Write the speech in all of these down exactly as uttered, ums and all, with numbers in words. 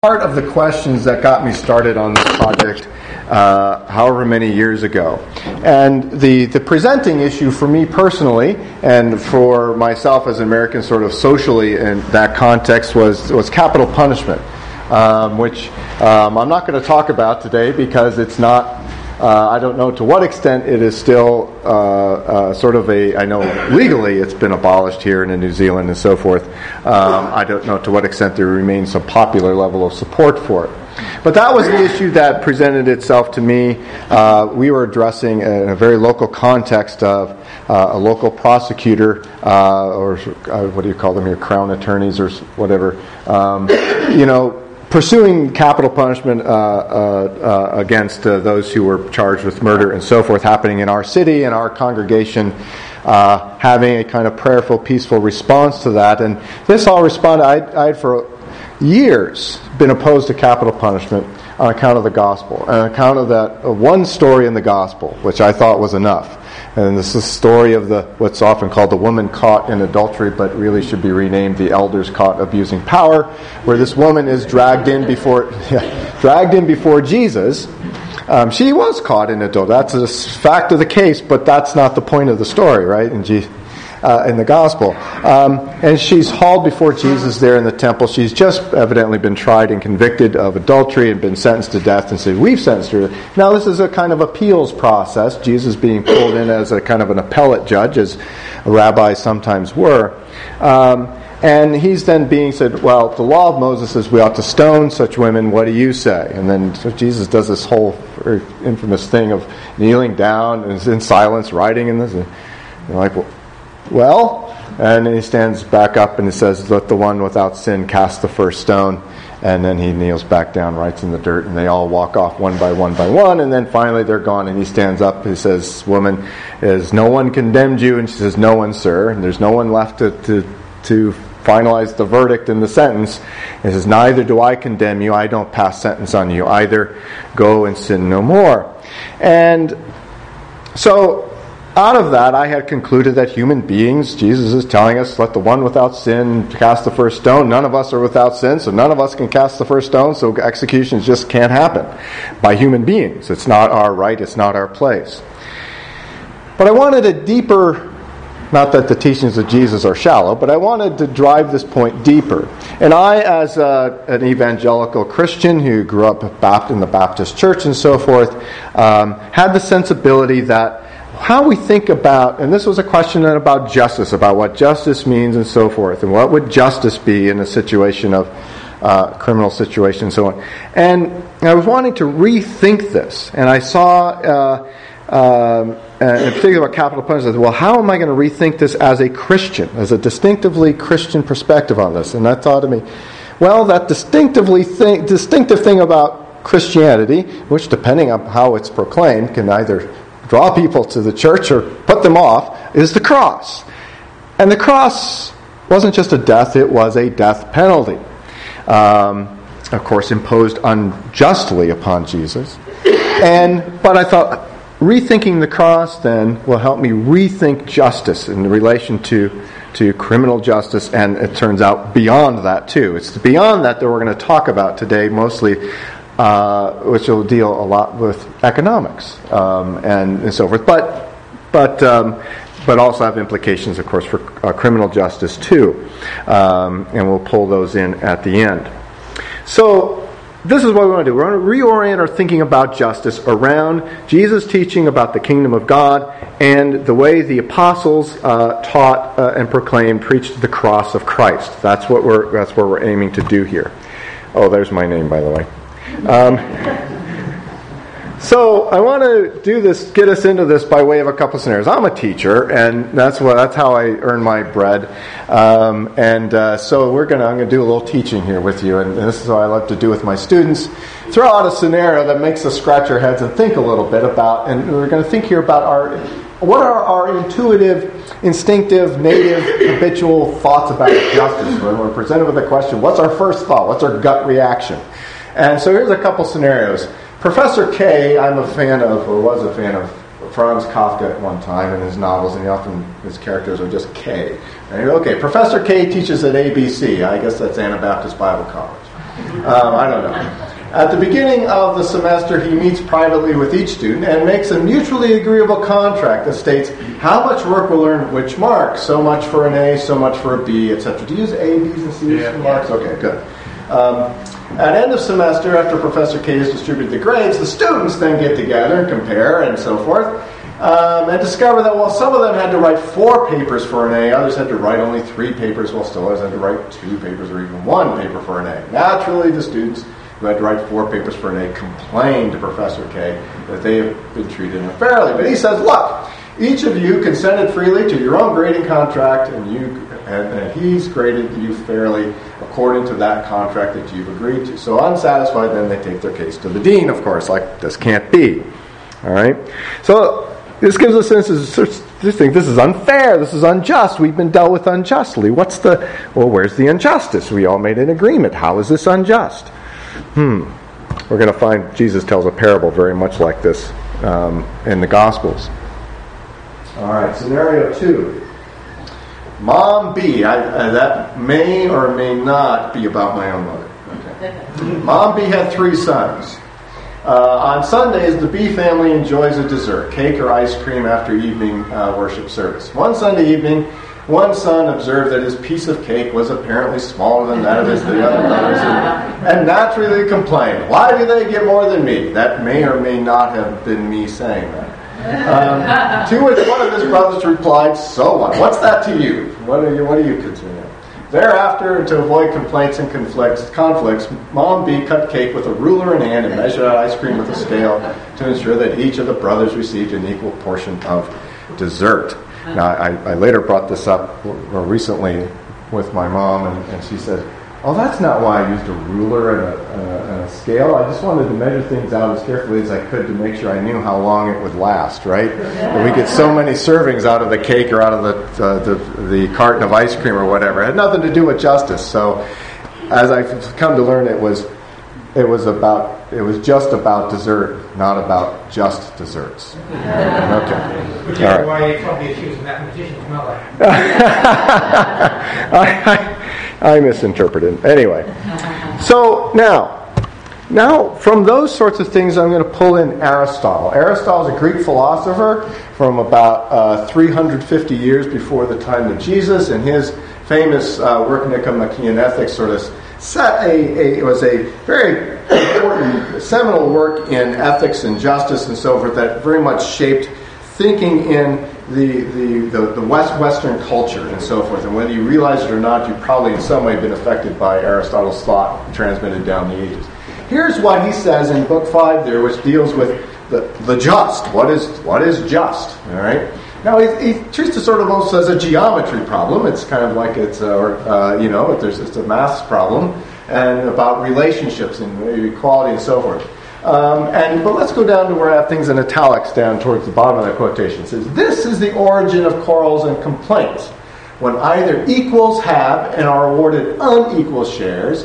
Part of the questions that got me started on this project uh, however many years ago. And the, the presenting issue for me personally and for myself as an American sort of socially in that context was, was capital punishment, um, which um, I'm not going to talk about today because it's not, uh, I don't know to what extent it is still uh, uh, sort of a, I know legally it's been abolished here in New Zealand and so forth. Um, I don't know to what extent there remains some popular level of support for it. But that was the issue that presented itself to me. Uh, we were addressing in a very local context of uh, a local prosecutor, uh, or uh, what do you call them here, crown attorneys or whatever, um, you know, pursuing capital punishment uh, uh, uh, against uh, those who were charged with murder and so forth happening in our city and our congregation, uh, having a kind of prayerful, peaceful response to that. And this all responded, I had for years been opposed to capital punishment on account of the gospel, on account of that uh, one story in the gospel, which I thought was enough. And this is the story of the what's often called the woman caught in adultery, but really should be renamed the elders caught abusing power, where this woman is dragged in before yeah, dragged in before Jesus. Um, she was caught in adultery. That's a fact of the case, but that's not the point of the story, right? In Jesus. Uh, in the gospel. Um, and she's hauled before Jesus there in the temple. She's just evidently been tried and convicted of adultery and been sentenced to death and said, we've sentenced her. Now this is a kind of appeals process. Jesus being pulled in as a kind of an appellate judge, as rabbis sometimes were. Um, and he's then being said, well, the law of Moses says we ought to stone such women. What do you say? And then so Jesus does this whole very infamous thing of kneeling down and is in silence, writing in this. And you're like, well, Well, and he stands back up and he says, let the one without sin cast the first stone. And then he kneels back down, writes in the dirt, and they all walk off one by one by one. And then finally they're gone, and he stands up. He says, woman, is no one condemned you? And she says, no one, sir. And there's no one left to, to, to finalize the verdict in the sentence. He says, neither do I condemn you. I don't pass sentence on you either. Go and sin no more. And so out of that, I had concluded that human beings, Jesus is telling us, let the one without sin cast the first stone. None of us are without sin, so none of us can cast the first stone, so executions just can't happen by human beings. It's not our right, it's not our place. But I wanted a deeper, not that the teachings of Jesus are shallow, but I wanted to drive this point deeper. And I, as a, an evangelical Christian who grew up in the Baptist church and so forth, um, had the sensibility that how we think about, and this was a question about justice, about what justice means and so forth, and what would justice be in a situation of uh, criminal situation and so on. And I was wanting to rethink this, and I saw, uh, um, in particular about capital punishment, well, how am I going to rethink this as a Christian, as a distinctively Christian perspective on this? And I thought to me, well, that distinctively thing, distinctive thing about Christianity, which depending on how it's proclaimed, can either draw people to the church or put them off, is the cross. And the cross wasn't just a death, it was a death penalty. Um, of course, imposed unjustly upon Jesus. And but I thought, rethinking the cross then will help me rethink justice in relation to, to criminal justice, and it turns out beyond that too. It's beyond that that we're going to talk about today, mostly Uh, which will deal a lot with economics um, and, and so forth, but but um, but also have implications, of course, for uh, criminal justice too, um, and we'll pull those in at the end. So this is what we want to do. We're going to reorient our thinking about justice around Jesus' teaching about the kingdom of God and the way the apostles uh, taught uh, and proclaimed, preached the cross of Christ. That's what we're that's what we're aiming to do here. Oh, there's my name, by the way. Um, so I want to do this, get us into this by way of a couple of scenarios. I'm a teacher, and that's what that's how I earn my bread. Um, and uh, so we're gonna I'm gonna do a little teaching here with you, and this is what I love to do with my students. Throw out a scenario that makes us scratch our heads and think a little bit about, and we're going to think here about our what are our intuitive, instinctive, native, habitual thoughts about justice when we're presented with a question. What's our first thought? What's our gut reaction? And so here's a couple scenarios. Professor K, I'm a fan of, or was a fan of, Franz Kafka at one time in his novels, and he often, his characters are just K. Right? Okay, Professor K teaches at A B C. I guess that's Anabaptist Bible College. Um, I don't know. At the beginning of the semester, he meets privately with each student and makes a mutually agreeable contract that states how much work will earn which mark. So much for an A, so much for a B, et cetera. Do you use A, B's, and C's yeah. for marks? Okay, good. Um, at end of semester, after Professor K has distributed the grades, the students then get together and compare and so forth, um, and discover that while some of them had to write four papers for an A, others had to write only three papers, while still others had to write two papers or even one paper for an A. Naturally, the students who had to write four papers for an A complained to Professor K that they have been treated unfairly. But he says, look, each of you consented freely to your own grading contract, and you and, and he's graded you fairly according to that contract that you've agreed to. So unsatisfied, then they take their case to the dean, of course, like this can't be. All right? So this gives us a sense of this thing. This is unfair. This is unjust. We've been dealt with unjustly. What's the, well, where's the injustice? We all made an agreement. How is this unjust? Hmm. We're going to find Jesus tells a parable very much like this um, in the Gospels. All right, scenario two. Mom B. I, uh, that may or may not be about my own mother. Okay. Mom B had three sons. Uh, on Sundays, the B family enjoys a dessert, cake or ice cream after evening uh, worship service. One Sunday evening, one son observed that his piece of cake was apparently smaller than that of his the other brothers, and, and naturally complained, "Why do they get more than me?" That may or may not have been me saying that. Um, to which one of his brothers replied, "So what? What's that to you? What are you? What are you concerned?" Thereafter, to avoid complaints and conflicts, conflicts, Mom B cut cake with a ruler in hand and measured out ice cream with a scale to ensure that each of the brothers received an equal portion of dessert. Now, I, I later brought this up recently with my mom, and, and she said, "Oh, that's not why I used a ruler and a, and, a, and a scale. I just wanted to measure things out as carefully as I could to make sure I knew how long it would last, right? And we get so many servings out of the cake or out of the, uh, the the carton of ice cream or whatever. It had nothing to do with justice. So, as I've come to learn, it was it was about it was just about dessert, not about just desserts. Okay. Which is right. why you probably accuse mathematicians, not like I, I, I misinterpreted. Anyway, so now, now from those sorts of things, I'm going to pull in Aristotle. Aristotle is a Greek philosopher from about uh, three hundred fifty years before the time of Jesus, and his famous uh, work, Nicomachean Ethics, sort of set a, a it was a very important seminal work in ethics and justice and so forth that very much shaped thinking in the the, the, the West Western culture and so forth. And whether you realize it or not, you've probably in some way been affected by Aristotle's thought transmitted down the ages. Here's what he says in book five there, which deals with the, the just. What is what is just? All right. Now he, he treats it sort of almost as a geometry problem. It's kind of like it's a, uh, you know, there's it's a maths problem and about relationships and equality and so forth. Um, and but let's go down to where I have things in italics down towards the bottom of that quotation. It says, "This is the origin of quarrels and complaints, when either equals have and are awarded unequal shares,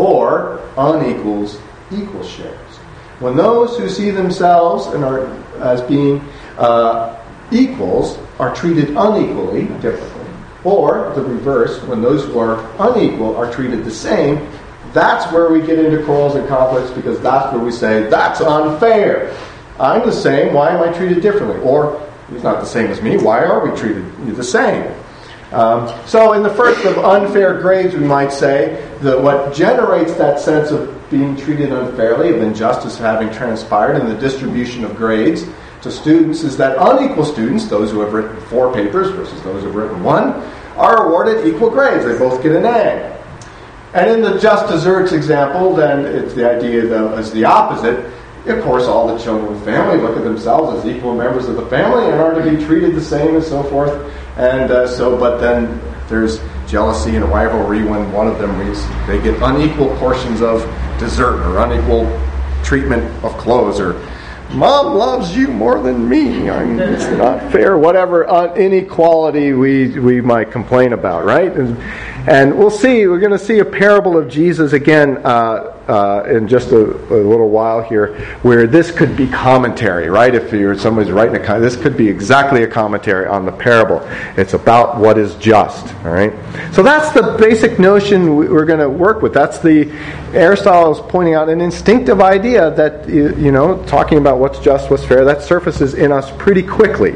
or unequals equal shares. When those who see themselves and are as being uh, equals are treated unequally, differently, or the reverse, when those who are unequal are treated the same, that's where we get into quarrels and conflicts, because that's where we say, that's unfair. I'm the same, why am I treated differently? Or, he's not the same as me, why are we treated the same? Um, so in the first of unfair grades, we might say that what generates that sense of being treated unfairly, of injustice having transpired in the distribution of grades to students, is that unequal students, those who have written four papers versus those who have written one, are awarded equal grades. They both get an A. And in the just desserts example, then it's the idea that as the opposite. Of course, all the children of the family look at themselves as equal members of the family and are to be treated the same and so forth. And uh, so, but then there's jealousy and rivalry when one of them reads, they get unequal portions of dessert or unequal treatment of clothes, or Mom loves you more than me. I mean, it's not fair. Whatever uh, inequality we we might complain about, right? And, And we'll see, we're going to see a parable of Jesus again uh, uh, in just a, a little while here, where this could be commentary, right? If you're somebody's writing a this could be exactly a commentary on the parable. It's about what is just, all right? So that's the basic notion we're going to work with. That's the, Aristotle is pointing out an instinctive idea that, you know, talking about what's just, what's fair, that surfaces in us pretty quickly.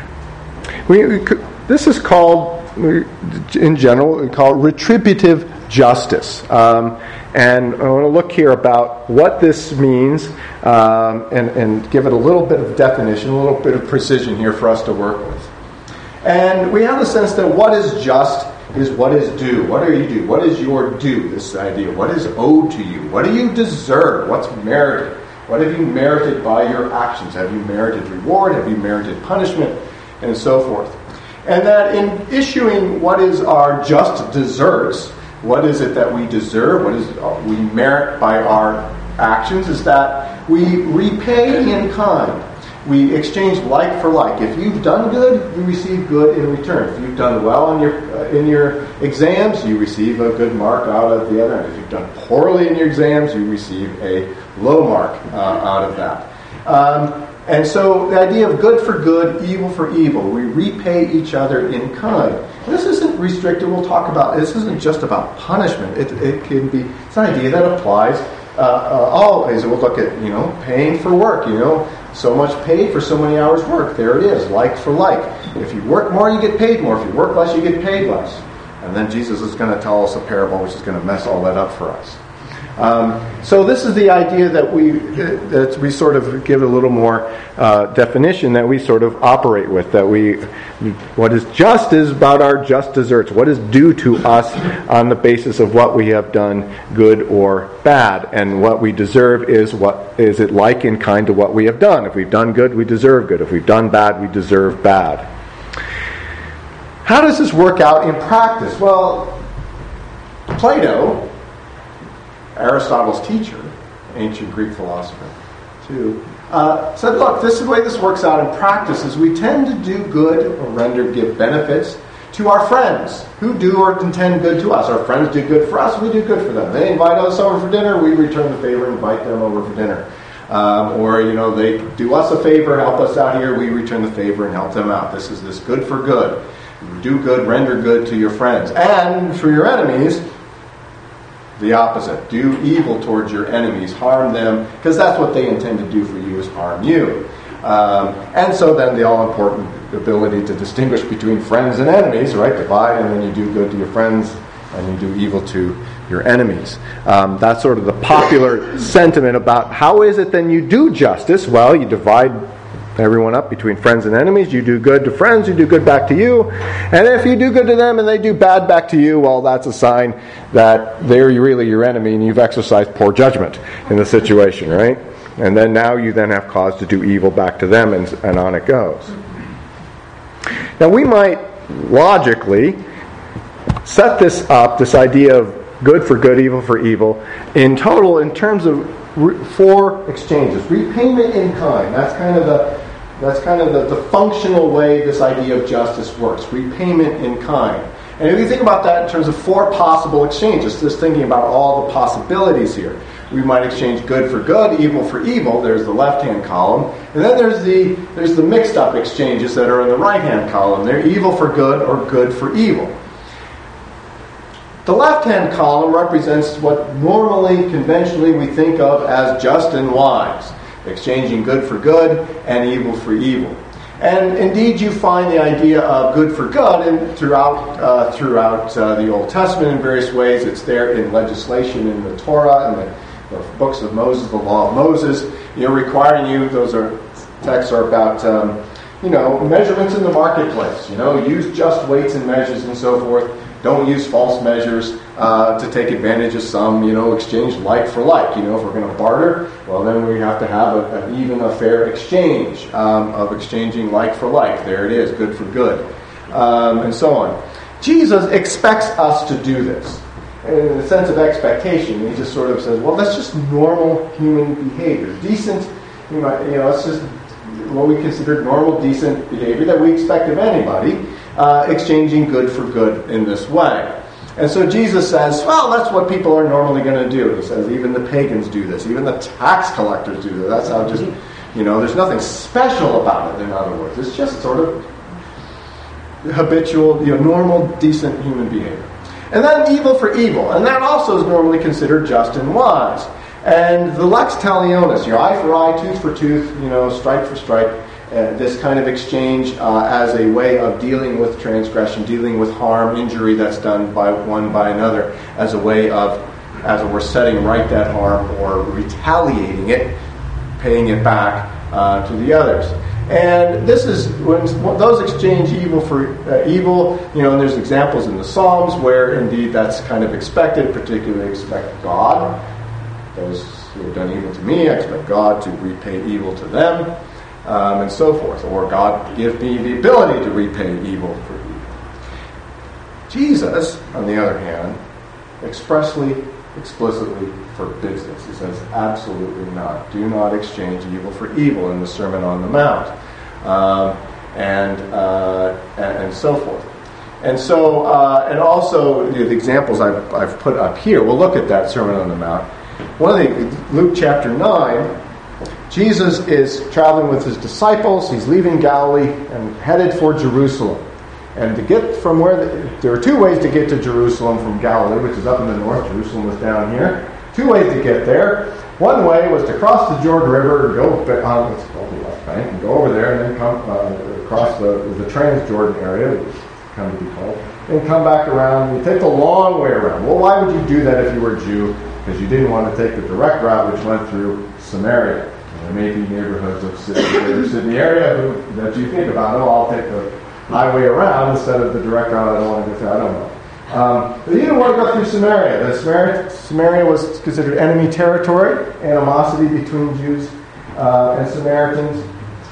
We, we could, this is called, in general, we call it retributive justice. Um, and I want to look here about what this means um, and, and give it a little bit of definition, a little bit of precision here for us to work with. And we have the sense that what is just is what is due. What are you due? What is your due, this idea? What is owed to you? What do you deserve? What's merited? What have you merited by your actions? Have you merited reward? Have you merited punishment? And so forth. And that in issuing what is our just deserts, what is it that we deserve, what is we merit by our actions, is that we repay in kind. We exchange like for like. If you've done good, you receive good in return. If you've done well in your uh, in your exams, you receive a good mark out of the other end. If you've done poorly in your exams, you receive a low mark uh, out of that. Um, And so the idea of good for good, evil for evil. We repay each other in kind. This isn't restricted. We'll talk about, this isn't just about punishment. It, it can be, it's an idea that applies uh, uh, always. We'll look at, you know, paying for work, you know. So much paid for so many hours work. There it is, like for like. If you work more, you get paid more. If you work less, you get paid less. And then Jesus is going to tell us a parable which is going to mess all that up for us. Um, so this is the idea that we that we sort of give a little more uh, definition that we sort of operate with. That we, what is just is about our just deserts. What is due to us on the basis of what we have done, good or bad, and what we deserve is what is it like in kind to what we have done. If we've done good, we deserve good. If we've done bad, we deserve bad. How does this work out in practice? Well, Plato, Aristotle's teacher, ancient Greek philosopher, too, uh, said, look, this is the way this works out in practice is we tend to do good or render, give benefits to our friends who do or intend good to us. Our friends do good for us, we do good for them. They invite us over for dinner, we return the favor and invite them over for dinner. Um, or, you know, they do us a favor, help us out here, we return the favor and help them out. This is this good for good. Do good, render good to your friends. And for your enemies, the opposite. Do evil towards your enemies. Harm them, because that's what they intend to do for you, is harm you. Um, and so then the all-important ability to distinguish between friends and enemies, right? Divide, and then you do good to your friends, and you do evil to your enemies. Um, that's sort of the popular sentiment about how is it then you do justice? Well, you divide everyone up between friends and enemies. You do good to friends, you do good back to you. And if you do good to them and they do bad back to you, well, that's a sign that they're really your enemy and you've exercised poor judgment in the situation, right? And then now you then have cause to do evil back to them, and, and on it goes. Now we might logically set this up, this idea of good for good, evil for evil, in total in terms of re- four exchanges. Repayment in kind. That's kind of the That's kind of the, the functional way this idea of justice works. Repayment in kind. And if you think about that in terms of four possible exchanges, just thinking about all the possibilities here. We might exchange good for good, evil for evil. There's the left-hand column. And then there's the there's the mixed-up exchanges that are in the right-hand column. They're evil for good or good for evil. The left-hand column represents what normally, conventionally, we think of as just and wise. Exchanging good for good and evil for evil. And indeed you find the idea of good for good in, throughout uh, throughout uh, the Old Testament in various ways. It's there in legislation in the Torah and the, the books of Moses, the law of Moses, you know, requiring you, those are texts are about um, you know, measurements in the marketplace. You know, use just weights and measures and so forth. Don't use false measures uh, to take advantage of some, you know, exchange like for like. You know, if we're going to barter, well, then we have to have a, an even, a fair exchange um, of exchanging like for like. There it is, good for good, um, and so on. Jesus expects us to do this. And in the sense of expectation, he just sort of says, well, that's just normal human behavior. Decent, you know, it's just what we consider normal, decent behavior that we expect of anybody. Uh, exchanging good for good in this way. And so Jesus says, well, that's what people are normally going to do. He says, even the pagans do this. Even the tax collectors do this. That's how just, you know, there's nothing special about it, in other words. It's just sort of habitual, you know, normal, decent human behavior. And then evil for evil. And that also is normally considered just and wise. And the lex talionis, you know, eye for eye, tooth for tooth, you know, stripe for stripe, uh, this kind of exchange uh, as a way of dealing with transgression, dealing with harm, injury that's done by one by another, as a way of, as it were, setting right that harm or retaliating it, paying it back uh, to the others. And this is when those exchange evil for uh, evil, you know, and there's examples in the Psalms where indeed that's kind of expected, particularly expect God. Those who have done evil to me, I expect God to repay evil to them, um, and so forth. Or God give me the ability to repay evil for evil. Jesus, on the other hand, expressly, explicitly forbids this. He says, absolutely not. Do not exchange evil for evil in the Sermon on the Mount, um, and, uh, and and so forth. And so, uh, and also the, the examples I've, I've put up here. We'll look at that Sermon on the Mount. One of the Luke chapter nine, Jesus is traveling with his disciples. He's leaving Galilee and headed for Jerusalem. And to get from where the, there are two ways to get to Jerusalem from Galilee, which is up in the north. Jerusalem was down here. Two ways to get there. One way was to cross the Jordan River, go on what's called the left bank, and go over there, and then come uh, across the the Transjordan area, which come to be called, and come back around. You take the long way around. Well, why would you do that if you were a Jew? Because you didn't want to take the direct route, which went through Samaria. And there may be neighborhoods of Sydney, Sydney area who, that you think about. Oh, I'll take the highway around instead of the direct route. I don't want to go through. I don't know. Um, but you didn't want to go through Samaria. The Samaria, Samaria was considered enemy territory, animosity between Jews uh, and Samaritans.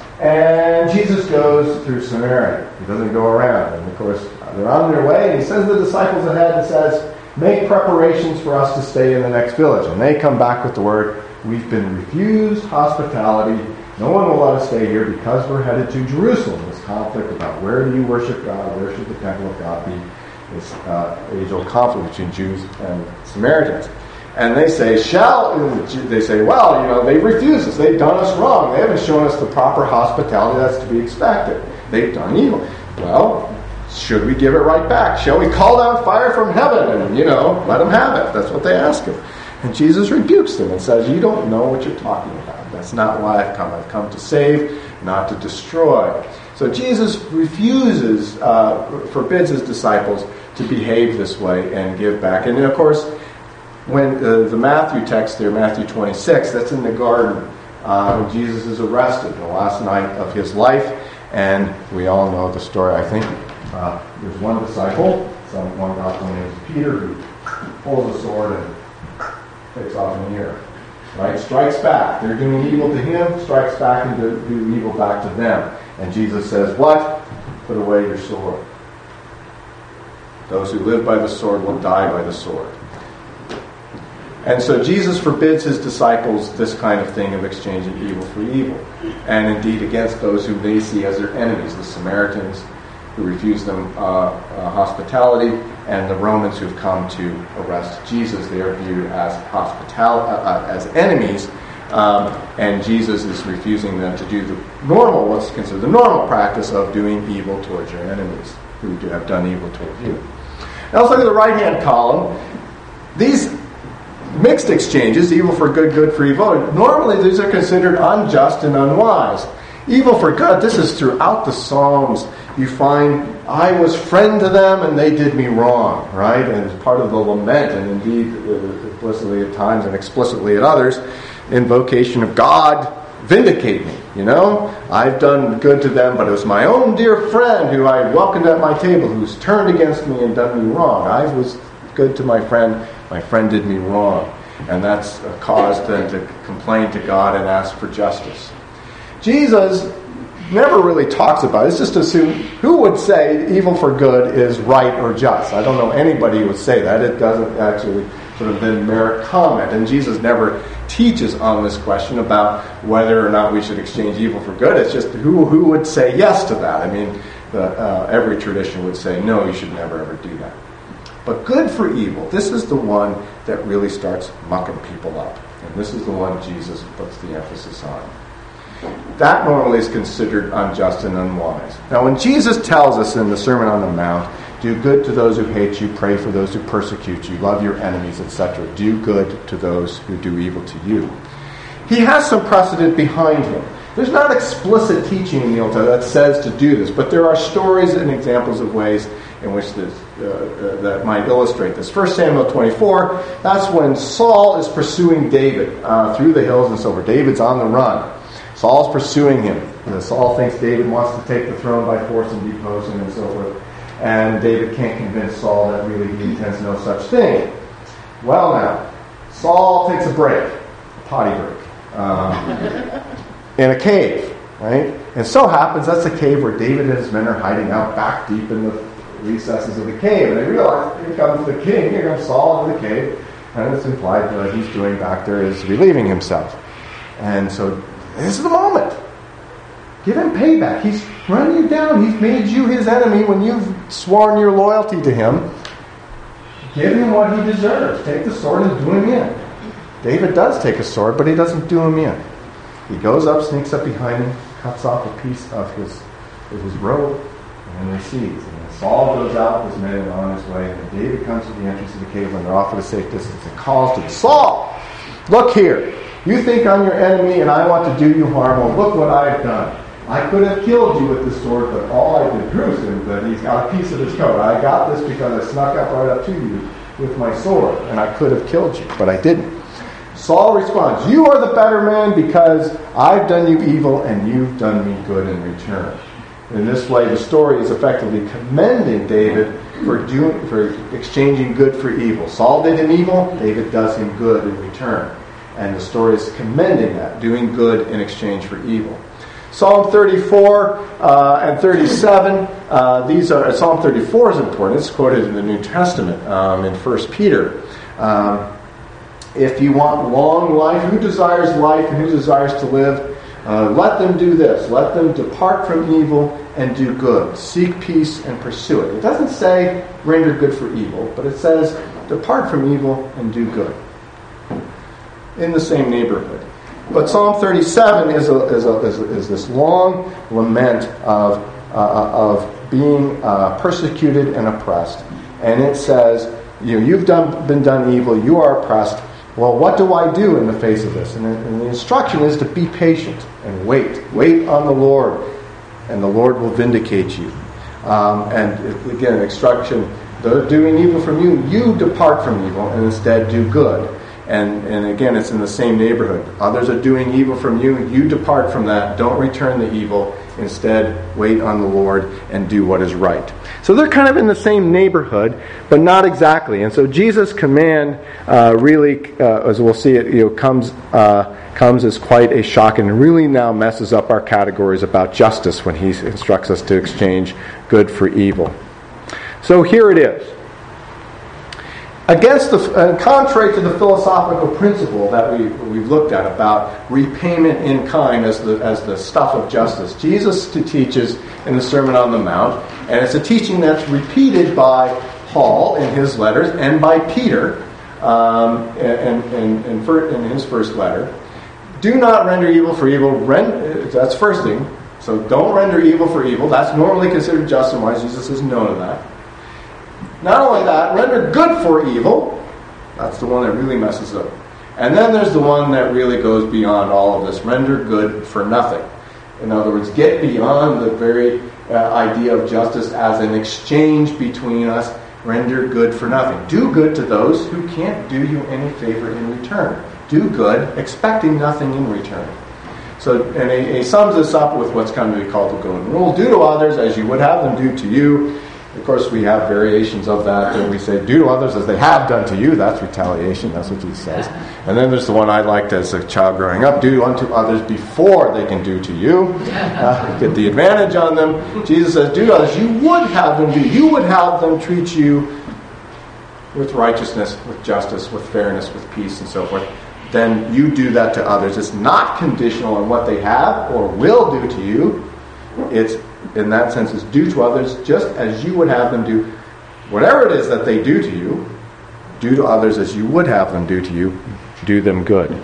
And Jesus goes through Samaria. He doesn't go around. And of course, they're on their way, and he sends the disciples ahead and says, make preparations for us to stay in the next village. And they come back with the word, we've been refused hospitality. No one will let us stay here because we're headed to Jerusalem. This conflict about where do you worship God, where should the temple of God be, this uh, age-old conflict between Jews and Samaritans. And they say, shall, they say, well, you know, they've refused us. They've done us wrong. They haven't shown us the proper hospitality that's to be expected. They've done evil. Well, should we give it right back? Shall we call down fire from heaven and, you know, let them have it? That's what they ask him. And Jesus rebukes them and says, you don't know what you're talking about. That's not why I've come. I've come to save, not to destroy. So Jesus refuses, uh, forbids his disciples to behave this way and give back. And, of course, when uh, the Matthew text there, Matthew twenty-six, that's in the garden. Uh, Jesus is arrested, the last night of his life. And we all know the story, I think. Uh, there's one disciple, some one gospel named Peter, who pulls a sword and takes off an ear. Right? Strikes back. They're doing evil to him, strikes back and do, do evil back to them. And Jesus says, what? Put away your sword. Those who live by the sword will die by the sword. And so Jesus forbids his disciples this kind of thing of exchanging evil for evil. And indeed against those who they see as their enemies, the Samaritans who refuse them uh, uh, hospitality, and the Romans who have come to arrest Jesus. They are viewed as hospital uh, as enemies, um, and Jesus is refusing them to do the normal, what's considered the normal practice of doing evil towards your enemies who have done evil towards you. Now let's look at the right-hand column. These mixed exchanges, evil for good, good for evil, normally these are considered unjust and unwise. Evil for good, this is throughout the Psalms. You find, I was friend to them and they did me wrong, right? And it's part of the lament, and indeed implicitly at times and explicitly at others, invocation of God, vindicate me, you know? I've done good to them, but it was my own dear friend who I welcomed at my table who's turned against me and done me wrong. I was good to my friend, my friend did me wrong. And that's a cause then to complain to God and ask for justice. Jesus never really talks about it. It's just assumed, who would say evil for good is right or just? I don't know anybody who would say that. It doesn't actually sort of then merit comment. And Jesus never teaches on this question about whether or not we should exchange evil for good. It's just who who would say yes to that? I mean, the, uh, every tradition would say, no, you should never ever do that. But good for evil, this is the one that really starts mucking people up. And this is the one Jesus puts the emphasis on. That normally is considered unjust and unwise. Now, when Jesus tells us in the Sermon on the Mount, do good to those who hate you, pray for those who persecute you, love your enemies, et cetera. Do good to those who do evil to you. He has some precedent behind him. There's not explicit teaching in the Old Testament that says to do this, but there are stories and examples of ways in which this, uh, uh, that might illustrate this. First Samuel twenty-four, that's when Saul is pursuing David uh, through the hills and so forth. David's on the run. Saul's pursuing him. You know, Saul thinks David wants to take the throne by force and depose him and so forth. And David can't convince Saul that really he intends no such thing. Well now, Saul takes a break, a potty break, um, in a cave, right? And so happens that's the cave where David and his men are hiding out back deep in the recesses of the cave. And they realize, here comes the king, here comes Saul in the cave. And it's implied that what he's doing back there is relieving himself. And so this is the moment. Give him payback. He's run you down. He's made you his enemy when you've sworn your loyalty to him. Give him what he deserves. Take the sword and do him in. David does take a sword, but he doesn't do him in. He goes up, sneaks up behind him, cuts off a piece of his, of his robe, and then recedes. And then Saul goes out with his men and on his way, and then David comes to the entrance of the cave when they're off at a safe distance and calls to him, Saul, look here. You think I'm your enemy and I want to do you harm. Well, look what I've done. I could have killed you with this sword, but all I did proves him that he's got a piece of his coat. I got this because I snuck up right up to you with my sword, and I could have killed you, but I didn't. Saul responds, you are the better man because I've done you evil and you've done me good in return. In this way, the story is effectively commending David for doing, for exchanging good for evil. Saul did him evil, David does him good in return. And the story is commending that, doing good in exchange for evil. Psalm thirty-four uh, and thirty-seven, uh, these are, Psalm thirty-four is important. It's quoted in the New Testament um, in First Peter. Um, if you want long life, who desires life and who desires to live? Uh, let them do this. Let them depart from evil and do good. Seek peace and pursue it. It doesn't say render good for evil, but it says depart from evil and do good. In the same neighborhood. But Psalm thirty-seven is a, is, a, is, a, is this long lament of uh, of being uh, persecuted and oppressed, and it says, you know, you've done been done evil, you are oppressed. Well, what do I do in the face of this? And, and the instruction is to be patient and wait, wait on the Lord, and the Lord will vindicate you. Um, and again, instruction: they're doing evil from you, you depart from evil and instead do good. And, and again, it's in the same neighborhood. Others are doing evil from you. You depart from that. Don't return the evil. Instead, wait on the Lord and do what is right. So they're kind of in the same neighborhood, but not exactly. And so Jesus' command uh, really, uh, as we'll see, it you know comes uh, comes as quite a shock, and really now messes up our categories about justice when he instructs us to exchange good for evil. So here it is. Against the, uh, contrary to the philosophical principle that we, we've looked at about repayment in kind as the, as the stuff of justice, Jesus teaches in the Sermon on the Mount, and it's a teaching that's repeated by Paul in his letters and by Peter um, in, in, in, in his first letter. Do not render evil for evil. Rend, that's first thing. So don't render evil for evil. That's normally considered just and wise. Jesus says no to that. Not only that, render good for evil. That's the one that really messes up. And then there's the one that really goes beyond all of this. Render good for nothing. In other words, get beyond the very uh, idea of justice as an exchange between us. Render good for nothing. Do good to those who can't do you any favor in return. Do good, expecting nothing in return. So, and he, he sums this up with what's come to be called the golden rule. Do to others as you would have them do to you. Of course, we have variations of that, and we say, do to others as they have done to you. That's retaliation. That's what Jesus says. And then there's the one I liked as a child growing up. Do unto others before they can do to you. Uh, get the advantage on them. Jesus says, do to others you would have them do. You would have them treat you with righteousness, with justice, with fairness, with peace, and so forth. Then you do that to others. It's not conditional on what they have or will do to you. It's, in that sense, is do to others just as you would have them do. Whatever it is that they do to you, do to others as you would have them do to you. Do them good.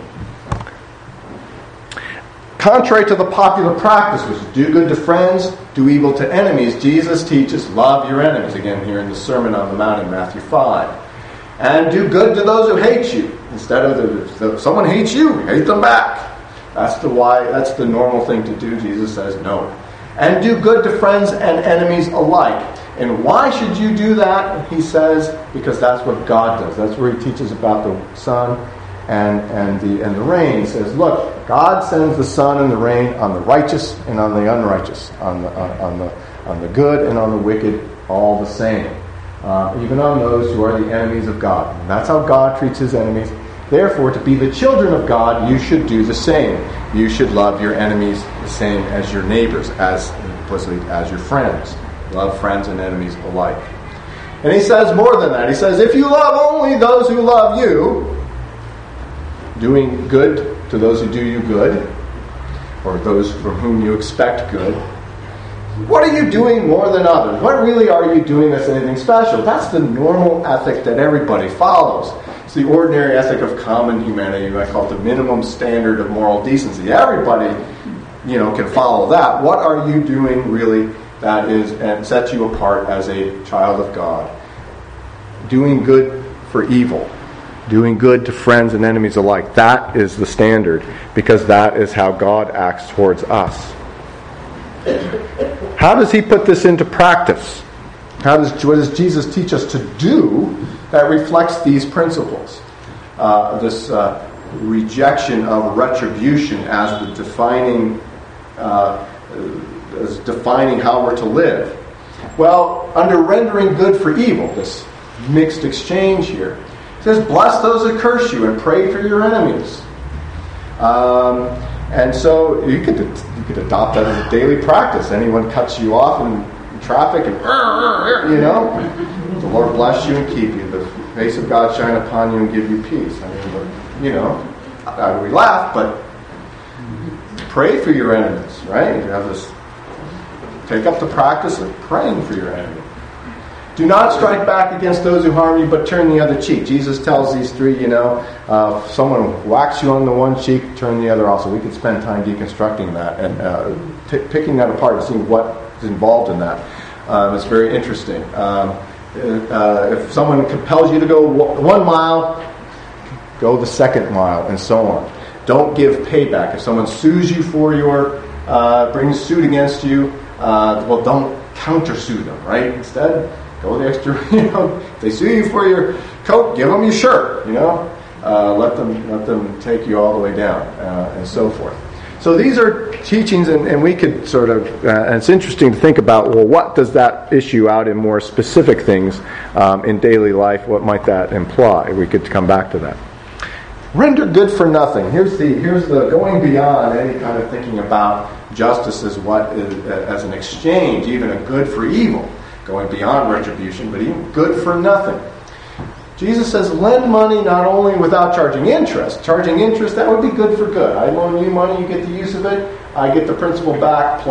Contrary to the popular practice, which is do good to friends, do evil to enemies, Jesus teaches love your enemies. Again, here in the Sermon on the Mount in Matthew five. And do good to those who hate you. Instead of the, if someone hates you, hate them back. That's the why. That's the normal thing to do. Jesus says no. And do good to friends and enemies alike. And why should you do that? He says because that's what God does. That's where he teaches about the sun and and the and the rain. He says, look, God sends the sun and the rain on the righteous and on the unrighteous, on the on, on the on the good and on the wicked, all the same. Uh, even on those who are the enemies of God. And that's how God treats his enemies. Therefore, to be the children of God, you should do the same. You should love your enemies the same as your neighbors, as implicitly as your friends. Love friends and enemies alike. And he says more than that. He says, if you love only those who love you, doing good to those who do you good, or those from whom you expect good, what are you doing more than others? What really are you doing that's anything special? That's the normal ethic that everybody follows. It's the ordinary ethic of common humanity. I call it the minimum standard of moral decency. Everybody, you know, can follow that. What are you doing really that is and sets you apart as a child of God? Doing good for evil. Doing good to friends and enemies alike. That is the standard, because that is how God acts towards us. How does he put this into practice? How does what does Jesus teach us to do that reflects these principles? Uh, this uh, rejection of retribution as the defining, uh, as defining how we're to live. Well, under rendering good for evil, this mixed exchange here, it says, "Bless those that curse you, and pray for your enemies." Um, And so you could you could adopt that as a daily practice. Anyone cuts you off in, in traffic, and you know, the Lord bless you and keep you. The face of God shine upon you and give you peace. I mean, you know, I, we laugh, but pray for your enemies, right? You have this. Take up the practice of praying for your enemy. Do not strike back against those who harm you, but turn the other cheek. Jesus tells these three, you know, uh, if someone whacks you on the one cheek, turn the other also. We could spend time deconstructing that and uh, t- picking that apart and seeing what is involved in that. Um, it's very interesting. Um, uh, if someone compels you to go one mile, go the second mile, and so on. Don't give payback. If someone sues you for your, uh, brings suit against you, uh, well, don't countersue them, right? Instead, go the extra, you know, if they sue you for your coat, give them your shirt, you know. Uh, let them let them take you all the way down, uh, and so forth. So these are teachings, and, and we could sort of, uh, and it's interesting to think about, well, what does that issue out in more specific things um, in daily life? What might that imply? We could come back to that. Render good for nothing. Here's the here's the going beyond any kind of thinking about justice as what is, as an exchange, even a good for evil. Going beyond retribution, but even good for nothing. Jesus says, lend money not only without charging interest. Charging interest, that would be good for good. I loan you money, you get the use of it. I get the principal back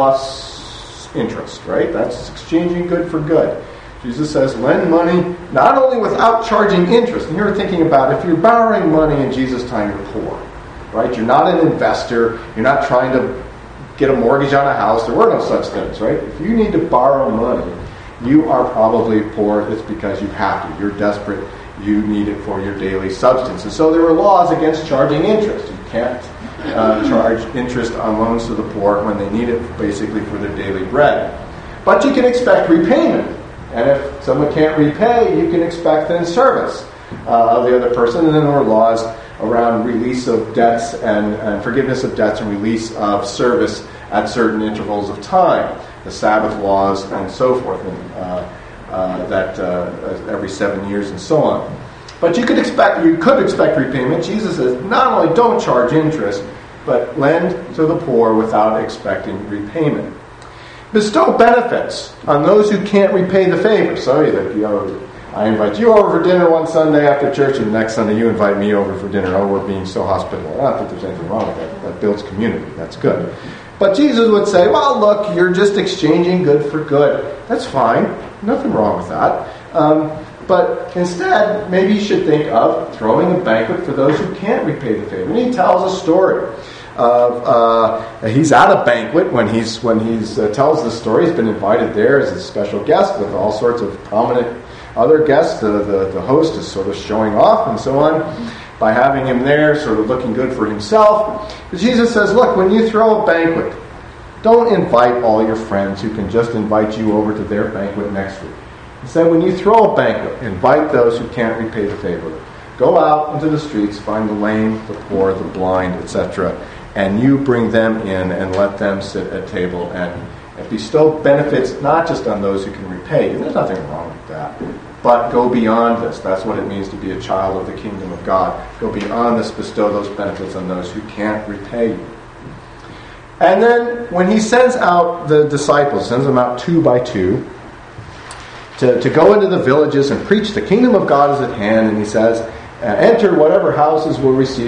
plus interest, right? That's exchanging good for good. Jesus says, lend money not only without charging interest. And you're thinking about if you're borrowing money in Jesus' time, you're poor, right? You're not an investor. You're not trying to get a mortgage on a house. There were no such things, right? If you need to borrow money, you are probably poor. It's because you have to. You're desperate. You need it for your daily substance. And so there were laws against charging interest. You can't uh, charge interest on loans to the poor when they need it basically for their daily bread. But you can expect repayment. And if someone can't repay, you can expect then service uh, of the other person. And then there were laws around release of debts and, and forgiveness of debts and release of service at certain intervals of time. The Sabbath laws and so forth, and uh, uh, that uh, every seven years and so on. But you could expect you could expect repayment. Jesus says, not only don't charge interest, but lend to the poor without expecting repayment. Bestow benefits on those who can't repay the favor. Sorry that you know, I invite you over for dinner one Sunday after church, and the next Sunday you invite me over for dinner. Oh, we're being so hospitable. I don't think there's anything wrong with that. That builds community. That's good. But Jesus would say, well, look, you're just exchanging good for good. That's fine. Nothing wrong with that. Um, but instead, maybe you should think of throwing a banquet for those who can't repay the favor. And he tells a story of uh, he's at a banquet when he's when he's uh, tells the story. He's been invited there as a special guest with all sorts of prominent other guests. The, the, the host is sort of showing off and so on by having him there, sort of looking good for himself. But Jesus says, look, when you throw a banquet, don't invite all your friends who can just invite you over to their banquet next week. Instead, when you throw a banquet, invite those who can't repay the favor. Go out into the streets, find the lame, the poor, the blind, et cetera, and you bring them in and let them sit at table and, and bestow benefits not just on those who can repay you. There's nothing wrong with that. But go beyond this. That's what it means to be a child of the kingdom of God. Go beyond this, bestow those benefits on those who can't repay you. And then when he sends out the disciples, sends them out two by two, to, to go into the villages and preach the kingdom of God is at hand, and he says, enter whatever houses will receive